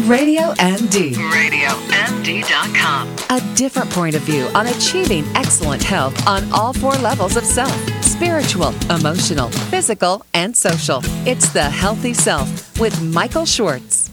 Radio MD. RadioMD.com. A different point of view on achieving excellent health on all 4 levels of self: spiritual, emotional, physical, and social. It's The Healthy Self with Michael Schwartz.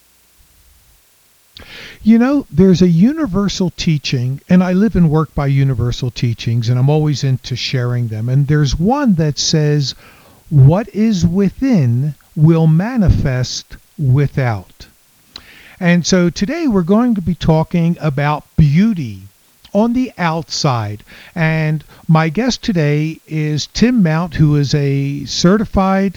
You know, there's a universal teaching, and I live and work by universal teachings, and I'm always into sharing them. And there's one that says, what is within will manifest without. And so today we're going to be talking about beauty on the outside. And my guest today is Tim Mount, who is a certified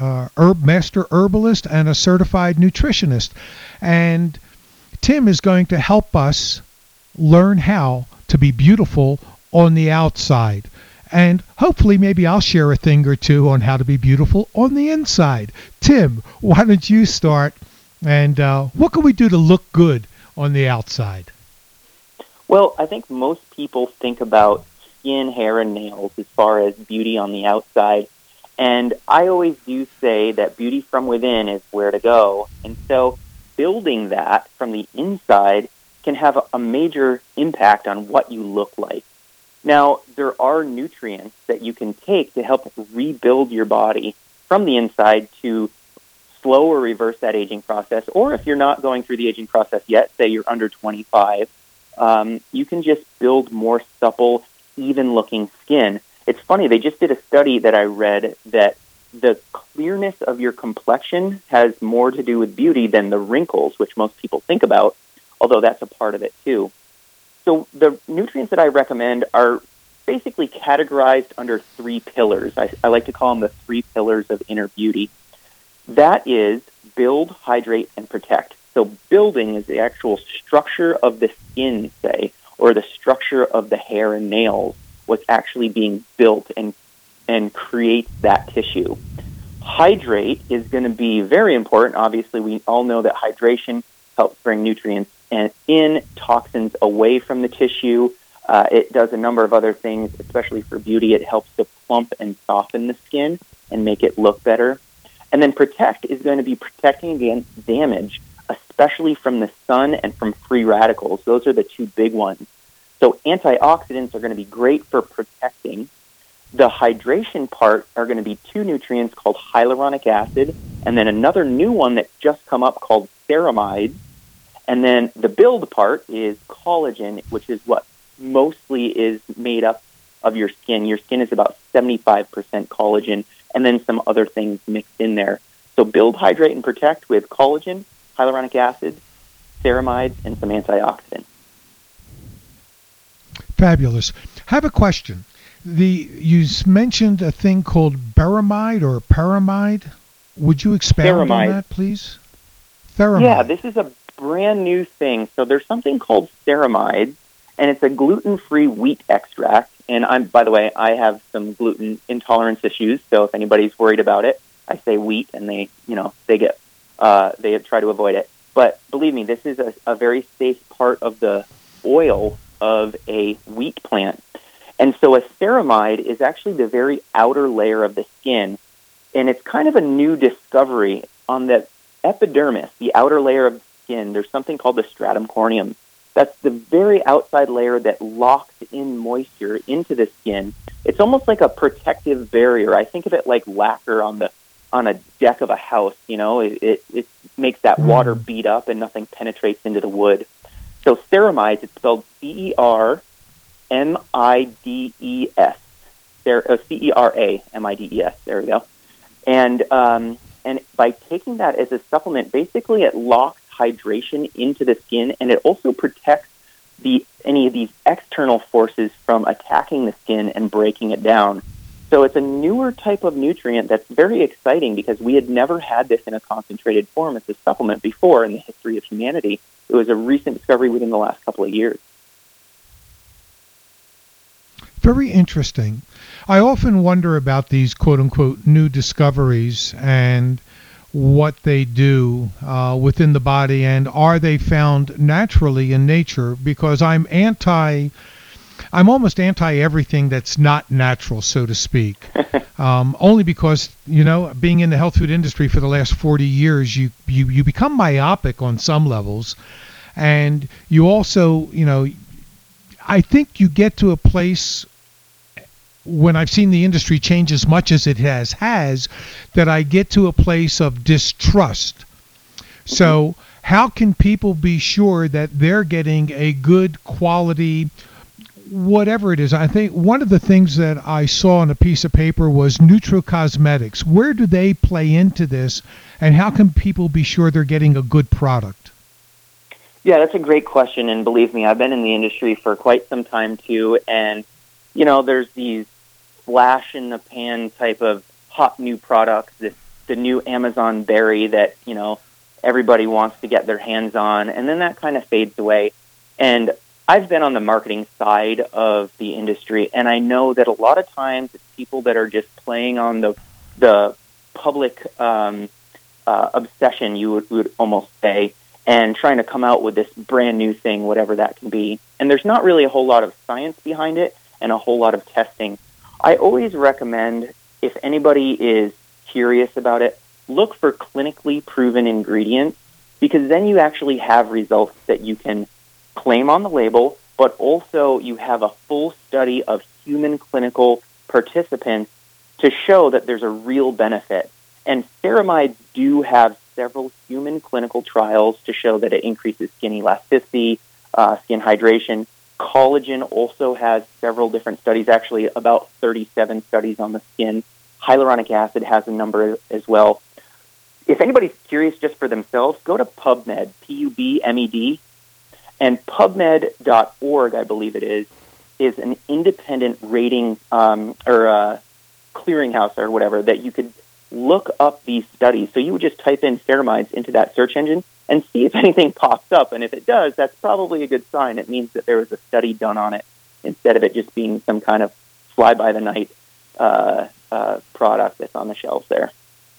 master herbalist and a certified nutritionist. And Tim is going to help us learn how to be beautiful on the outside. And hopefully maybe I'll share a thing or two on how to be beautiful on the inside. Tim, why don't you start? And what can we do to look good on the outside? Well, I think most people think about skin, hair, and nails as far as beauty on the outside. And I always do say that beauty from within is where to go. And so building that from the inside can have a major impact on what you look like. Now, there are nutrients that you can take to help rebuild your body from the inside to slow or reverse that aging process. Or if you're not going through the aging process yet, say you're under 25, you can just build more supple, even-looking skin. It's funny, they just did a study that I read that the clearness of your complexion has more to do with beauty than the wrinkles, which most people think about, although that's a part of it too. So the nutrients that I recommend are basically categorized under 3 pillars. I like to call them the 3 pillars of inner beauty. That is build, hydrate, and protect. So building is the actual structure of the skin, say, or the structure of the hair and nails, what's actually being built and creates that tissue. Hydrate is going to be very important. Obviously, we all know that hydration helps bring nutrients in, toxins away from the tissue. It does a number of other things, especially for beauty. It helps to plump and soften the skin and make it look better. And then protect is going to be protecting against damage, especially from the sun and from free radicals. Those are the 2 big ones. So antioxidants are going to be great for protecting. The hydration part are going to be 2 nutrients called hyaluronic acid, and then another new one that's just come up called ceramides. And then the build part is collagen, which is what mostly is made up of your skin. Your skin is about 75% collagen, and then some other things mixed in there. So build, hydrate, and protect with collagen, hyaluronic acid, ceramides, and some antioxidants. Fabulous. I have a question. You mentioned a thing called Beramide or Paramide. Would you expound on that, please? Theramide. Yeah, this is a brand new thing. So there's something called ceramides, and it's a gluten-free wheat extract. And by the way, I have some gluten intolerance issues. So if anybody's worried about it, I say wheat, and they try to avoid it. But believe me, this is a very safe part of the oil of a wheat plant. And so a ceramide is actually the very outer layer of the skin, and it's kind of a new discovery. On the epidermis, the outer layer of the skin, there's something called the stratum corneum. That's the very outside layer that locks in moisture into the skin. It's almost like a protective barrier. I think of it like lacquer on a deck of a house. You know, it makes that water beat up and nothing penetrates into the wood. So ceramides, it's spelled CERMIDES, CERAMIDES. There we go. And by taking that as a supplement, basically it locks hydration into the skin, and it also protects any of these external forces from attacking the skin and breaking it down. So it's a newer type of nutrient that's very exciting because we had never had this in a concentrated form as a supplement before in the history of humanity. It was a recent discovery within the last couple of years. Very interesting. I often wonder about these quote-unquote new discoveries and what they do within the body, and are they found naturally in nature? Because I'm anti I'm almost anti everything that's not natural, so to speak. Only because, being in the health food industry for the last 40 years, you become myopic on some levels. And you also, I think you get to a place when I've seen the industry change as much as it has, that I get to a place of distrust. So how can people be sure that they're getting a good quality, whatever it is? I think one of the things that I saw on a piece of paper was nutracosmetics. Where do they play into this, and how can people be sure they're getting a good product? Yeah, that's a great question, and believe me, I've been in the industry for quite some time too, and there's these flash-in-the-pan type of hot new products, the new Amazon berry that, everybody wants to get their hands on, and then that kind of fades away. And I've been on the marketing side of the industry, and I know that a lot of times it's people that are just playing on the public obsession, you would almost say, and trying to come out with this brand new thing, whatever that can be. And there's not really a whole lot of science behind it and a whole lot of testing. I always recommend, if anybody is curious about it, look for clinically proven ingredients, because then you actually have results that you can claim on the label, but also you have a full study of human clinical participants to show that there's a real benefit. And ceramides do have several human clinical trials to show that it increases skin elasticity, skin hydration. Collagen also has several different studies, actually about 37 studies on the skin. Hyaluronic acid has a number as well. If anybody's curious just for themselves, go to PubMed, PubMed, and PubMed.org, I believe it is an independent rating or clearinghouse or whatever that you could look up these studies. So you would just type in ceramides into that search engine and see if anything pops up. And if it does, that's probably a good sign. It means that there was a study done on it instead of it just being some kind of fly-by-the-night product that's on the shelves there.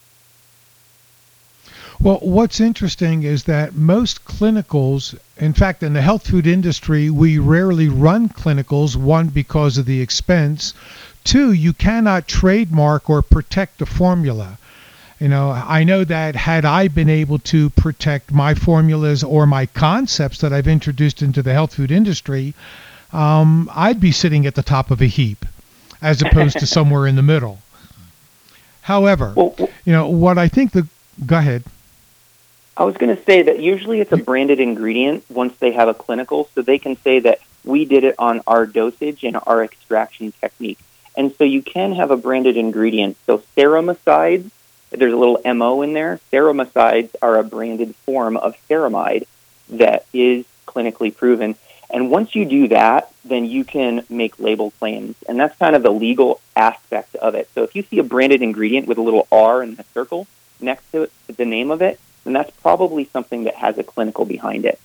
Well, what's interesting is that most clinicals, in fact, in the health food industry, we rarely run clinicals, one, because of the expense. Two, you cannot trademark or protect the formula. I know that had I been able to protect my formulas or my concepts that I've introduced into the health food industry, I'd be sitting at the top of a heap as opposed to somewhere in the middle. However, what I think go ahead. I was going to say that usually it's a branded ingredient once they have a clinical, so they can say that we did it on our dosage and our extraction technique. And so you can have a branded ingredient. So ceramicides, there's a little MO in there. Ceramicides are a branded form of ceramide that is clinically proven. And once you do that, then you can make label claims. And that's kind of the legal aspect of it. So if you see a branded ingredient with a little R in the circle next to it, the name of it, then that's probably something that has a clinical behind it.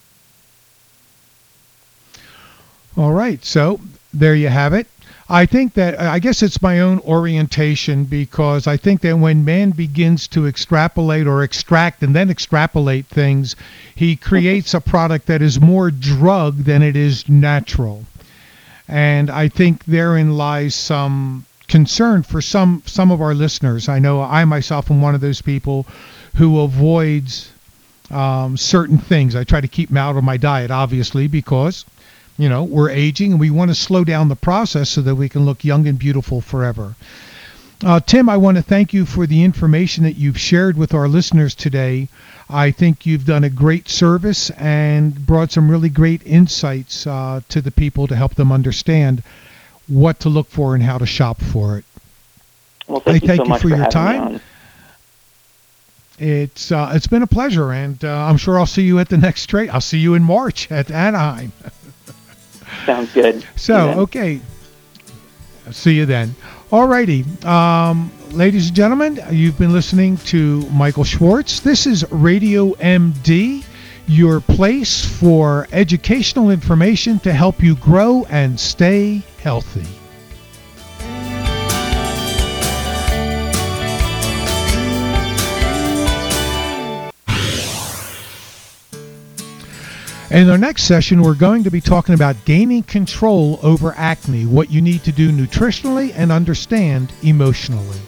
All right. So there you have it. I think that, I guess it's my own orientation, because I think that when man begins to extrapolate or extract and then extrapolate things, he creates a product that is more drug than it is natural. And I think therein lies some concern for some of our listeners. I know I myself am one of those people who avoids certain things. I try to keep them out of my diet, obviously, because we're aging and we want to slow down the process so that we can look young and beautiful forever. Tim, I want to thank you for the information that you've shared with our listeners today. I think you've done a great service and brought some really great insights to the people to help them understand what to look for and how to shop for it. Well, thank you so much for your time. It's been a pleasure, and I'm sure I'll see you at the next trade. I'll see you in March at Anaheim. Sounds good. So, okay. See you then. All righty. Ladies and gentlemen, you've been listening to Michael Schwartz. This is Radio MD, your place for educational information to help you grow and stay healthy. In our next session, we're going to be talking about gaining control over acne, what you need to do nutritionally and understand emotionally.